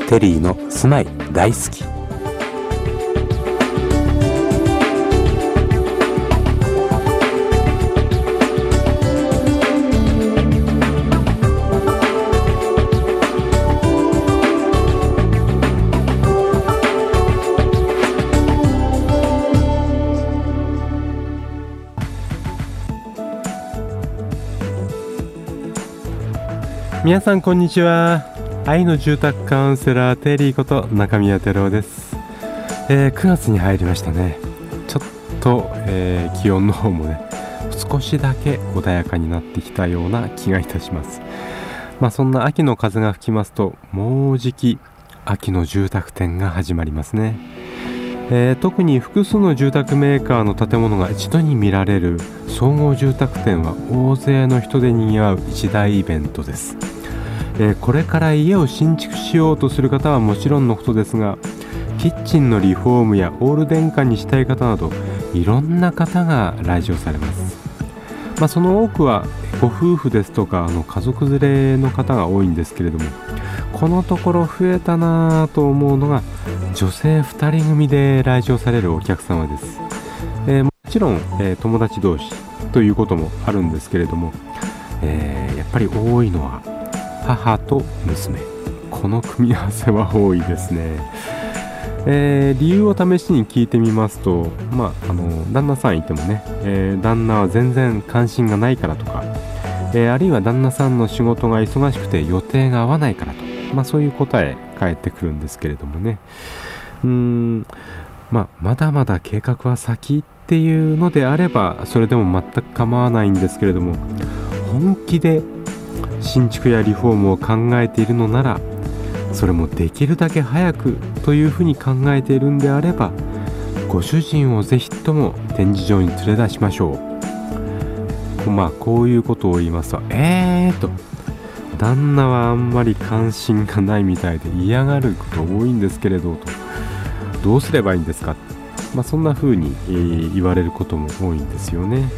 テリーの住まい大好き。 皆さんこんにちは。愛の住宅カウンセラーテリーこと中宮照夫です。9月に入りましたね。ちょっと、気温の方もね少しだけ穏やかになってきたような気がいたします。そんな秋の風が吹きますと、もうじき秋の住宅展が始まりますね。特に複数の住宅メーカーの建物が一度に見られる総合住宅展は大勢の人で賑わう一大イベントです。これから家を新築しようとする方はもちろんのことですが、キッチンのリフォームやオール電化にしたい方などいろんな方が来場されます。その多くはご夫婦ですとか家族連れの方が多いんですけれども、このところ増えたなと思うのが女性2人組で来場されるお客様です。もちろん、友達同士ということもあるんですけれども、やっぱり多いのは母と娘、この組み合わせは多いですね。理由を試しに聞いてみますと、旦那さんいてもね、旦那は全然関心がないからとか、あるいは旦那さんの仕事が忙しくて予定が合わないからと、そういう答え返ってくるんですけれどもね。まだまだ計画は先っていうのであればそれでも全く構わないんですけれども、本気で新築やリフォームを考えているのなら、それもできるだけ早くというふうに考えているんであれば、ご主人をぜひとも展示場に連れ出しましょう。こういうことを言いますと、と旦那はあんまり関心がないみたいで嫌がること多いんですけれどと、どうすればいいんですか、そんな風に、言われることも多いんですよね。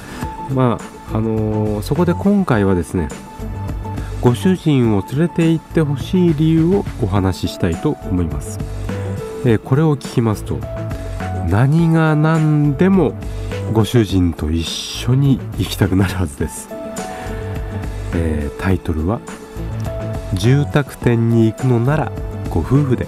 そこで今回はですね、ご主人を連れて行ってほしい理由をお話ししたいと思います。これを聞きますと、何が何でもご主人と一緒に行きたくなるはずです。タイトルは住宅展に行くのならご夫婦で。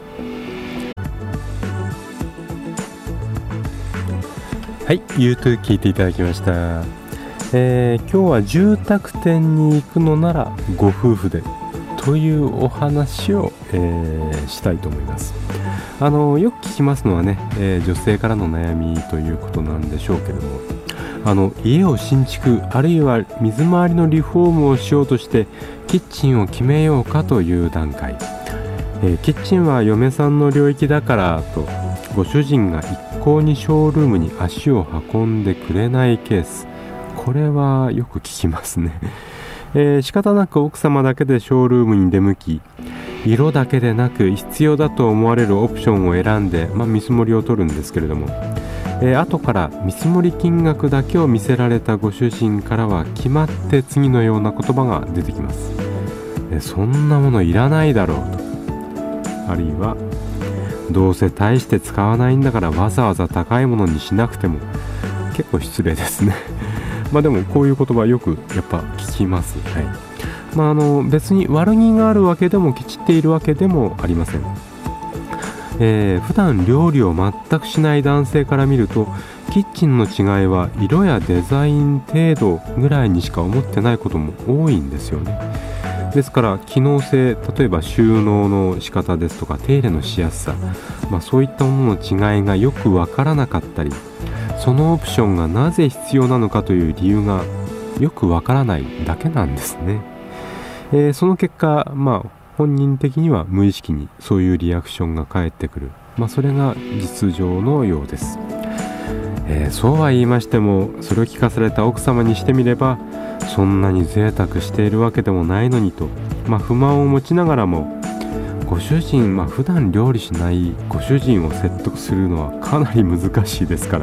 はい、言うと聞いていただきました。今日は住宅展に行くのならご夫婦でというお話を、したいと思います。よく聞きますのはね、女性からの悩みということなんでしょうけれども、家を新築あるいは水回りのリフォームをしようとしてキッチンを決めようかという段階、キッチンは嫁さんの領域だからとご主人が一向にショールームに足を運んでくれないケース、これはよく聞きますね。仕方なく奥様だけでショールームに出向き、色だけでなく必要だと思われるオプションを選んで、見積もりを取るんですけれども、後から見積もり金額だけを見せられたご主人からは決まって次のような言葉が出てきます。そんなものいらないだろうと、あるいはどうせ大して使わないんだからわざわざ高いものにしなくても、結構失礼ですね。でもこういう言葉よくやっぱ聞きます。別に悪気があるわけでもケチっているわけでもありません。普段料理を全くしない男性から見ると、キッチンの違いは色やデザイン程度ぐらいにしか思ってないことも多いんですよね。ですから機能性、例えば収納の仕方ですとか手入れのしやすさ、そういったものの違いがよくわからなかったり、そのオプションがなぜ必要なのかという理由がよくわからないだけなんですね。その結果、本人的には無意識にそういうリアクションが返ってくる、それが実情のようです。そうは言いましても、それを聞かされた奥様にしてみれば、そんなに贅沢しているわけでもないのにと、不満を持ちながらも、ご主人、普段料理しないご主人を説得するのはかなり難しいですから、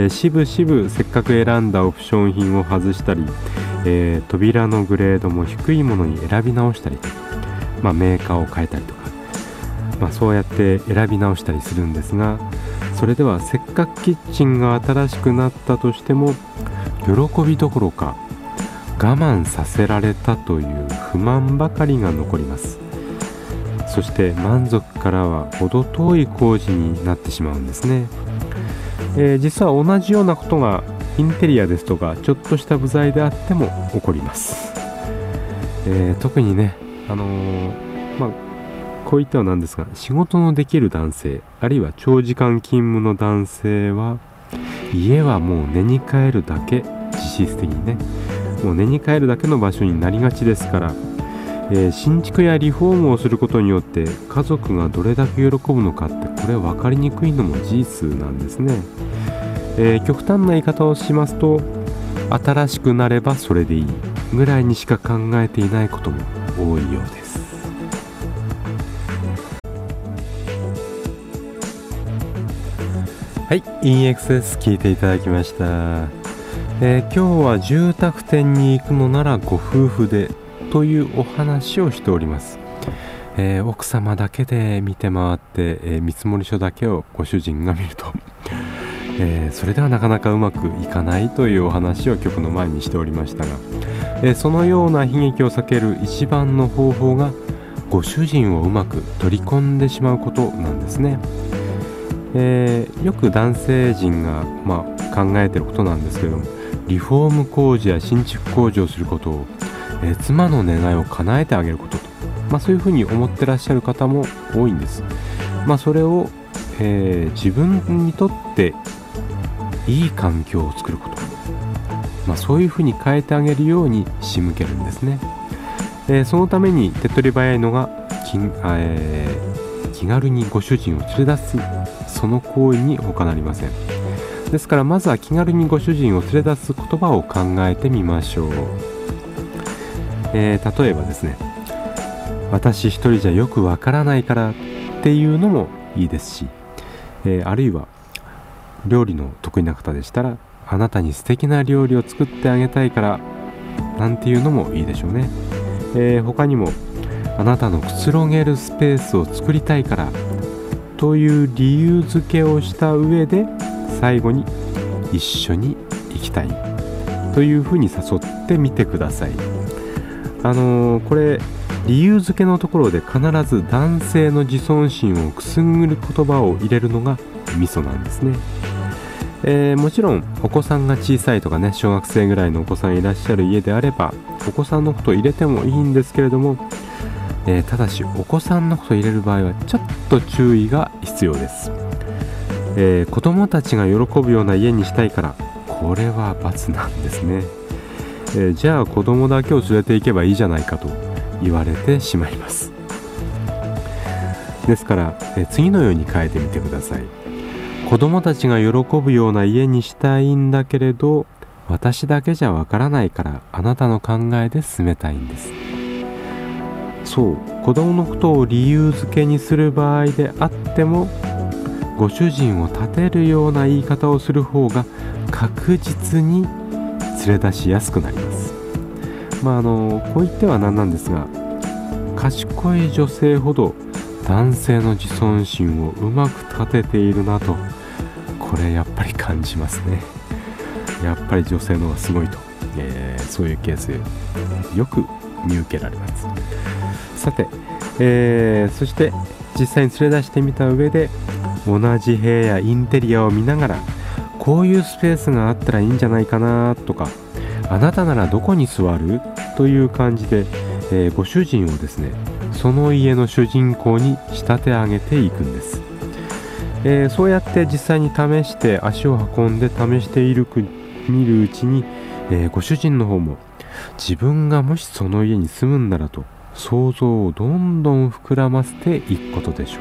しぶしぶせっかく選んだオプション品を外したり、扉のグレードも低いものに選び直したりと、 メーカーを変えたりとか、そうやって選び直したりするんですが、それではせっかくキッチンが新しくなったとしても喜びどころか我慢させられたという不満ばかりが残ります。そして満足からは程遠い工事になってしまうんですね。実は同じようなことがインテリアですとかちょっとした部材であっても起こります。特にね、こういったはなんですが、仕事のできる男性、あるいは長時間勤務の男性は家はもう寝に帰るだけ、実質的にねもう寝に帰るだけの場所になりがちですから、新築やリフォームをすることによって家族がどれだけ喜ぶのかって、これ分かりにくいのも事実なんですね。極端な言い方をしますと、新しくなればそれでいいぐらいにしか考えていないことも多いようです。はい、EXS 聞いていただきました。今日は住宅店に行くのならご夫婦でというお話をしております。奥様だけで見て回って、見積書だけをご主人が見ると、それではなかなかうまくいかないというお話を曲の前にしておりましたが、そのような悲劇を避ける一番の方法がご主人をうまく取り込んでしまうことなんですね。よく男性陣が、考えていることなんですけども、リフォーム工事や新築工事をすることを、妻の願いを叶えてあげることと、そういうふうに思ってらっしゃる方も多いんです。それを、自分にとっていい環境を作ること、そういうふうに変えてあげるように仕向けるんですね。そのために手っ取り早いのが気軽にご主人を連れ出す、その行為に他なりません。ですからまずは気軽にご主人を連れ出す言葉を考えてみましょう。例えばですね、私一人じゃよくわからないからっていうのもいいですし、あるいは料理の得意な方でしたら、あなたに素敵な料理を作ってあげたいからなんていうのもいいでしょうね。他にもあなたのくつろげるスペースを作りたいからという理由付けをした上で、最後に一緒に行きたいというふうに誘ってみてください。これ理由付けのところで必ず男性の自尊心をくすぐる言葉を入れるのがミソなんですね。もちろんお子さんが小さいとかね、小学生ぐらいのお子さんいらっしゃる家であればお子さんのことを入れてもいいんですけれども、ただしお子さんのことを入れる場合はちょっと注意が必要です。子供たちが喜ぶような家にしたいから、これは罰なんですね。じゃあ子供だけを連れて行けばいいじゃないかと言われてしまいます。ですから、次のように変えてみてください。子供たちが喜ぶような家にしたいんだけれど、私だけじゃわからないからあなたの考えで進めたいんです。そう、子供のことを理由付けにする場合であっても、ご主人を立てるような言い方をする方が確実に連れ出しやすくなります。こう言ってはなんなんですが、賢い女性ほど男性の自尊心をうまく立てているなと、これやっぱり感じますね。やっぱり女性の方がすごいと、そういうケースよく見受けられます。さて、そして実際に連れ出してみた上で、同じ部屋やインテリアを見ながら、こういうスペースがあったらいいんじゃないかなとか、あなたならどこに座るという感じで、ご主人をですね、その家の主人公に仕立て上げていくんです。そうやって実際に試して足を運んで試して見るうちに、ご主人の方も自分がもしその家に住むんならと想像をどんどん膨らませていくことでしょう。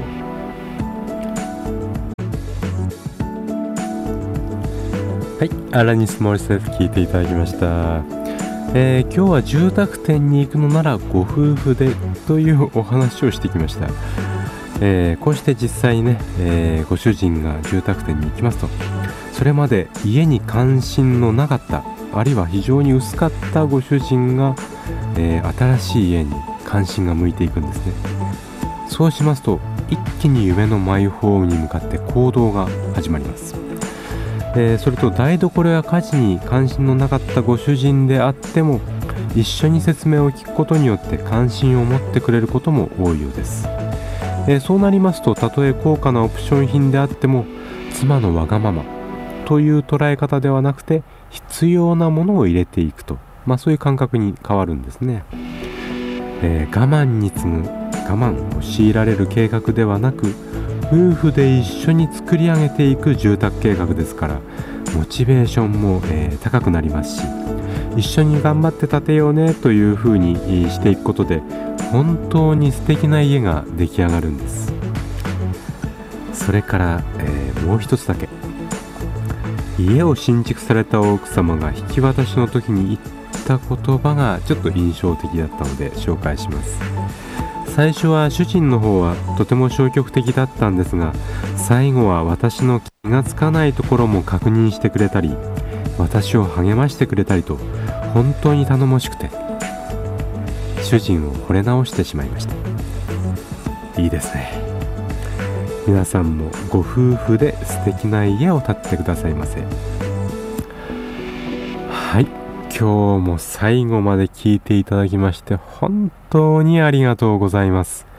はい、アラニス・モリスです聞いていただきました。今日は住宅店に行くのならご夫婦でというお話をしてきました。こうして実際にね、ご主人が住宅店に行きますと、それまで家に関心のなかった、あるいは非常に薄かったご主人が、新しい家に関心が向いていくんですね。そうしますと一気に夢のマイホームに向かって行動が始まります。それと台所や家事に関心のなかったご主人であっても一緒に説明を聞くことによって関心を持ってくれることも多いようです。そうなりますと、たとえ高価なオプション品であっても妻のわがままという捉え方ではなくて必要なものを入れていくと、そういう感覚に変わるんですね。我慢に次ぐ我慢を強いられる計画ではなく、夫婦で一緒に作り上げていく住宅計画ですから、モチベーションも、高くなりますし、一緒に頑張って建てようねというふうにしていくことで本当に素敵な家が出来上がるんです。それから、もう一つだけ、家を新築された奥様が引き渡しの時に言った言葉がちょっと印象的だったので紹介します。最初は主人の方はとても消極的だったんですが、最後は私の気がつかないところも確認してくれたり、私を励ましてくれたりと本当に頼もしくて、主人を惚れ直してしまいました。いいですね。皆さんもご夫婦で素敵な家を建ててくださいませ。はい、今日も最後まで聞いていただきまして本当にありがとうございます。